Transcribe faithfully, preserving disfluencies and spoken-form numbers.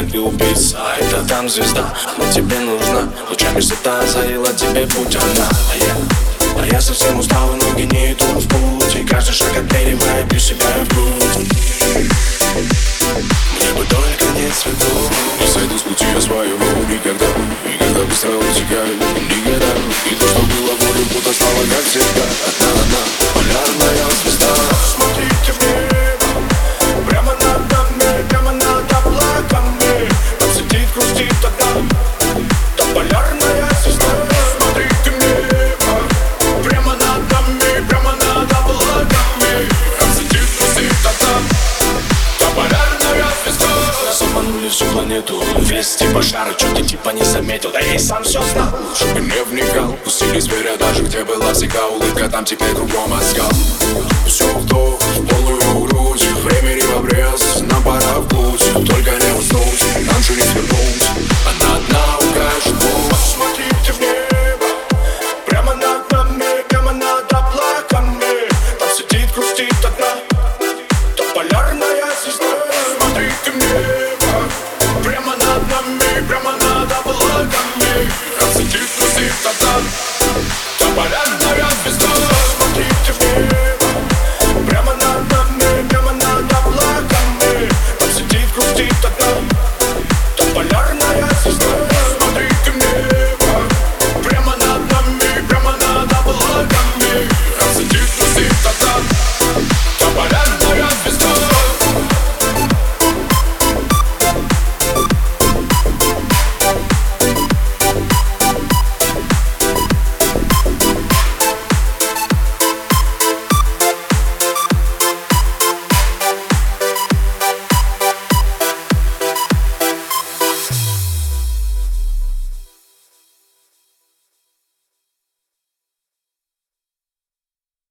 ты убийца. А это там звезда, она тебе нужна. Лучами света озарила тебе путь она. А я, а я совсем устал, и ноги не идут в путь. И каждый шаг отмеривая, бью себя в грудь. Мне бы только нет цветов. Не сойду с пути я своего никогда. Никогда быстро утекаю, никогда. И то, что было болью, будто стало как всегда. Одна она, полярная звезда. Смотрите в небо, прямо над нами, прямо над облаками. Там сидит, грустит одна, та полярная звезда. Смотрите в небо, прямо над нами, прямо над облаками. Там сидит, грустит одна, та полярная звезда. Заманули всю планету, весь типа шара, чё ты типа не заметил, да я и сам все знал. Лучше бы не вникал, пустили зверя даже где была всегда улыбка, там теперь кругом оскал. Все вдох, в полную грудь, времени в обрез, нам пора в путь. Только не уснуть, нам же не свернуть, она одна укажет путь. Посмотрите в небо, прямо над нами, прямо над облаками. Там сидит, грустит одна, та полярная звезда. Смотрите в небо, прямо над нами, прямо над облаками. Там сидит, грустит одна.